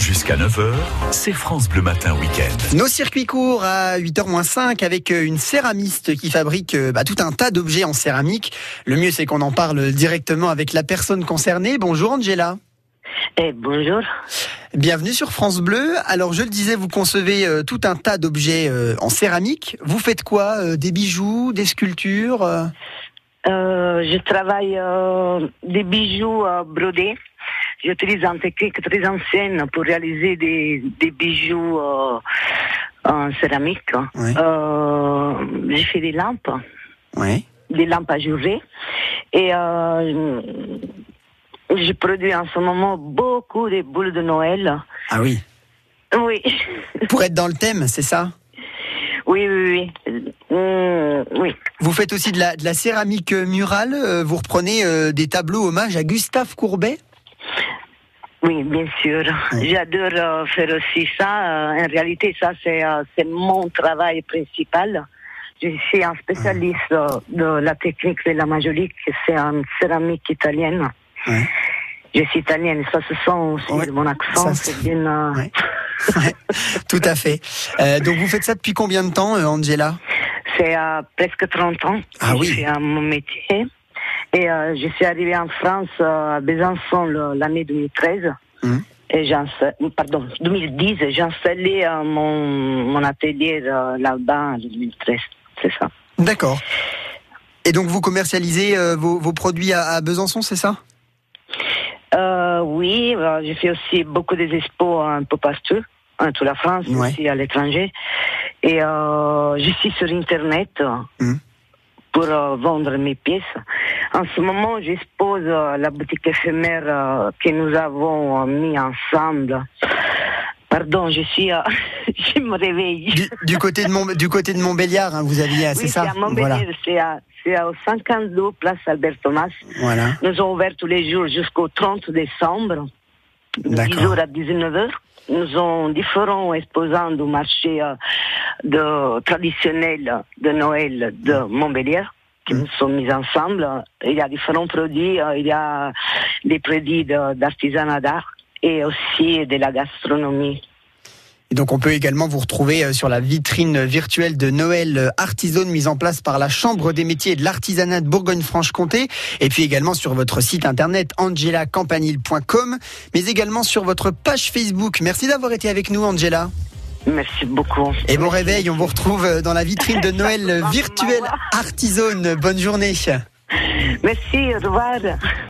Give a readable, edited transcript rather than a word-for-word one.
Jusqu'à 9h, c'est France Bleu Matin Week-end. Nos circuits courts à 8h-5 avec une céramiste qui fabrique tout un tas d'objets en céramique. Le mieux, c'est qu'on en parle directement avec la personne concernée. Bonjour Angela. Bonjour. Bienvenue sur France Bleu. Alors je le disais, vous concevez tout un tas d'objets en céramique. Vous faites quoi? Des bijoux, des sculptures? Je travaille des bijoux brodés. J'utilise une technique très ancienne pour réaliser des bijoux en céramique. Ouais. J'ai fait des lampes. Ouais. Des lampes ajourées. Et je produis en ce moment beaucoup de boules de Noël. Ah oui. Oui. Pour être dans le thème, c'est ça? Oui. Oui. Vous faites aussi de la céramique murale. Vous reprenez des tableaux hommage à Gustave Courbet? Oui, bien sûr. Oui. J'adore faire aussi ça. En réalité, ça, c'est mon travail principal. Je suis un spécialiste de la technique de la majolique. C'est une céramique italienne. Ouais. Je suis italienne, ça se sent aussi de mon accent. Ça, c'est bien. Ouais. Ouais, tout à fait. Donc vous faites ça depuis combien de temps, Angela? C'est presque 30 ans Ah que oui. je fais mon métier. Et je suis arrivée en France à Besançon l'année 2013. Et 2010, j'ai installé mon atelier là-bas en 2013. C'est ça. D'accord. Et donc vous commercialisez vos produits à Besançon, c'est ça? Oui, j'ai fait aussi beaucoup des expos un peu partout, en toute la France, Ouais. aussi à l'étranger. Et je suis sur Internet pour vendre mes pièces. En ce moment, j'expose la boutique éphémère que nous avons mis ensemble. Pardon, je me réveille. Du côté de Montbéliard, vous aviez, Oui, c'est ça? c'est à Montbéliard, Voilà. c'est au 52 place Albert Thomas. Voilà. Nous sommes ouverts tous les jours jusqu'au 30 décembre, de D'accord. 10h à 19h. Nous avons différents exposants du marché traditionnel de Noël de Montbéliard qui nous sont mis ensemble. Il y a différents produits, il y a des produits d'artisanat d'art et aussi de la gastronomie. Et donc on peut également vous retrouver sur la vitrine virtuelle de Noël Artisan mise en place par la Chambre des métiers et de l'artisanat de Bourgogne-Franche-Comté, et puis également sur votre site internet angelacampanile.com, mais également sur votre page Facebook. Merci d'avoir été avec nous, Angela. Merci beaucoup. Et bon réveil, on vous retrouve dans la vitrine de Noël virtuelle Artisan. Bonne journée. Merci, au revoir.